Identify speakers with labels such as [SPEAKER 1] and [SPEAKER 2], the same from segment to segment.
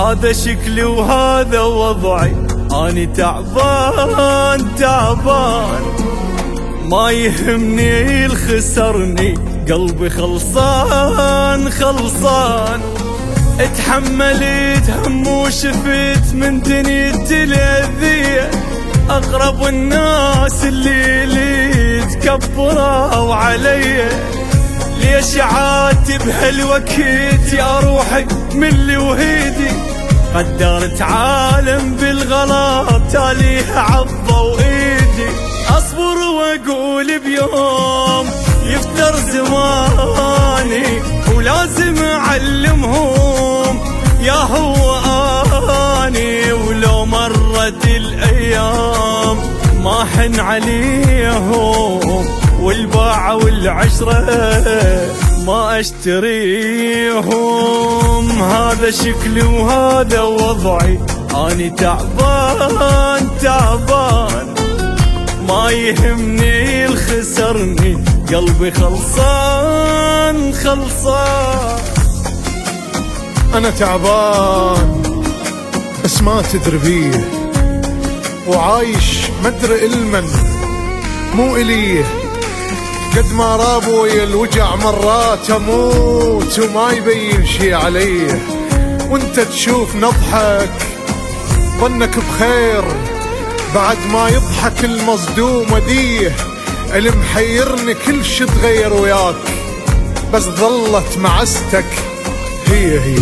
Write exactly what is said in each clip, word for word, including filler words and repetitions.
[SPEAKER 1] هذا شكلي وهذا وضعي، أني تعبان تعبان، ما يهمني الخسرني، قلبي خلصان خلصان. اتحملت هم وشفت من دنيتي الأذية، أقرب الناس اللي لي تكبروا علي. ليش عاتب هالوقت يا روحي من اللي وهيدي، قدرت عالم بالغلط تاليه عضوا ايدي. اصبر واقول بيوم يفتر زماني، ولازم اعلمهم يا هو اني. ولو مرت الايام ما حن عليهم، والباعة والعشرة ما اشتريهم. هذا شكلي وهذا وضعي، أني تعبان تعبان، ما يهمني الخسرني، قلبي خلصان خلصان.
[SPEAKER 2] أنا تعبان بس ما تدري بيه، وعايش مدري المن مو إليه. قد ما رابوي الوجع مرات اموت وما يبين شي عليه، وانت تشوف نضحك ظنك بخير بعد ما يضحك المصدوم وديه. المحيرني كل شي تغير وياك، بس ظلت معستك هي هي.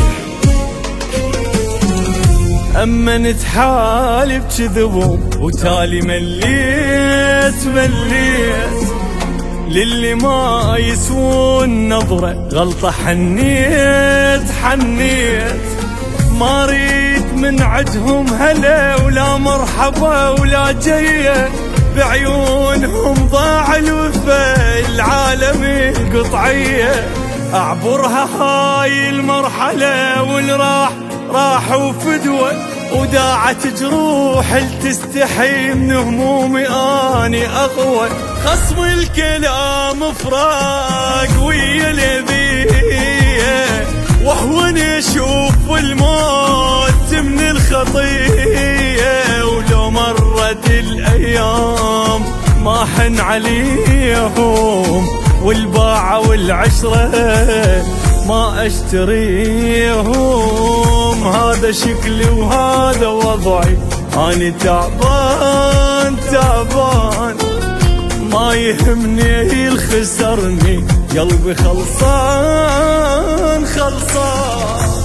[SPEAKER 1] اما نتحالي بكذبهم وتالي مليت مليت، للي ما يسوون نظرة غلطة حنيت حنيت. ما ريد من عدهم هلا ولا مرحبا ولا جيه، بعيونهم ضاع الوفا العالم القطعية. اعبرها هاي المرحلة والراح راح وفدوة، وداعت جروح لتستحي من همومي اني اقوى. خصم الكلام فراق ويا الأذية، وهون اشوف الموت من الخطية. ولو مرت الايام ما حن عليهم، والباعة والعشرة ما اشتريهم. هذا شكلي وهذا وضعي، أني تعبان تعبان، ما يهمني الخسرني، قلبي خلصان خلصان.